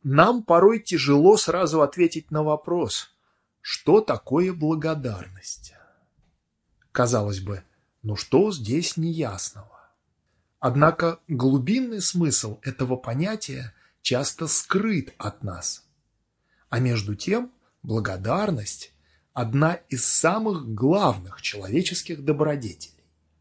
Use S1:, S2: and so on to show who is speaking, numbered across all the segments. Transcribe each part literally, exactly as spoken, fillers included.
S1: Нам порой тяжело сразу ответить на вопрос, что такое благодарность. Казалось бы, ну что здесь неясного? Однако глубинный смысл этого понятия часто скрыт от нас. А между тем благодарность – одна из самых главных человеческих добродетелей.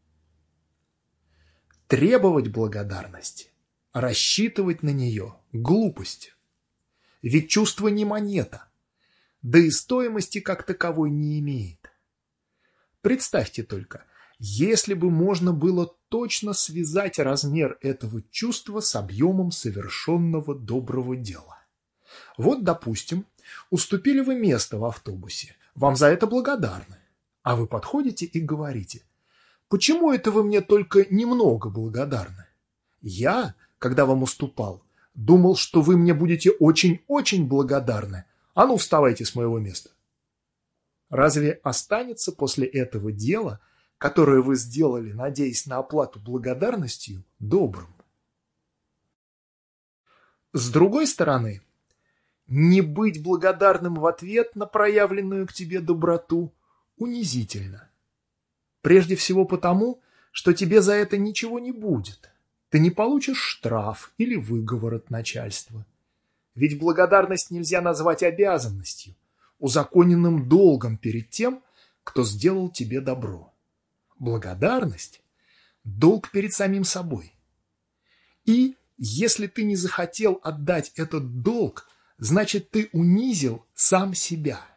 S1: Требовать благодарности, рассчитывать на нее – глупость. Ведь чувство не монета, да и стоимости как таковой не имеет. Представьте только, если бы можно было точно связать размер этого чувства с объемом совершенного доброго дела. Вот, допустим, уступили вы место в автобусе, вам за это благодарны, а вы подходите и говорите: «Почему это вы мне только немного благодарны? Я, когда вам уступал, думал, что вы мне будете очень-очень благодарны. А ну, вставайте с моего места». Разве останется после этого дела, которое вы сделали, надеясь на оплату благодарностью, добрым? С другой стороны, не быть благодарным в ответ на проявленную к тебе доброту унизительно. Прежде всего потому, что тебе за это ничего не будет. Ты не получишь штраф или выговор от начальства. Ведь благодарность нельзя назвать обязанностью, узаконенным долгом перед тем, кто сделал тебе добро. Благодарность – долг перед самим собой. И если ты не захотел отдать этот долг, значит, ты унизил сам себя.